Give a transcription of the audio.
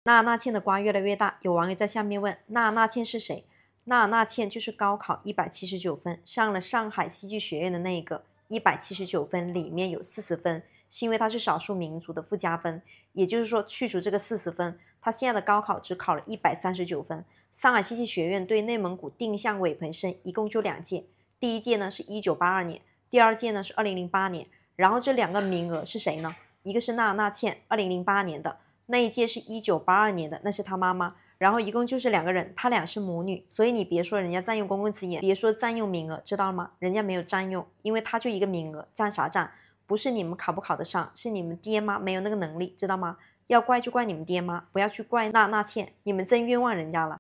那倩的瓜越来越大，有网友在下面问那倩是谁？那倩就是高考179分，上了上海戏剧学院的那个179分里面有40分，是因为她是少数民族的附加分，也就是说去除这个40分，她现在的高考只考了139分。上海戏剧学院对内蒙古定向委培生一共就2届，第一届呢是1982年，第二届呢是2008年，然后这2个名额是谁呢？一个是那倩2008年的，那一届是1982年的，那是她妈妈，然后一共就是2个人，她俩是母女，所以你别说人家占用公共资源，别说占用名额，知道吗？人家没有占用，因为她就一个名额，占啥占？不是你们考不考得上，是你们爹妈没有那个能力，知道吗？要怪就怪你们爹妈，不要去怪那倩，你们真冤枉人家了。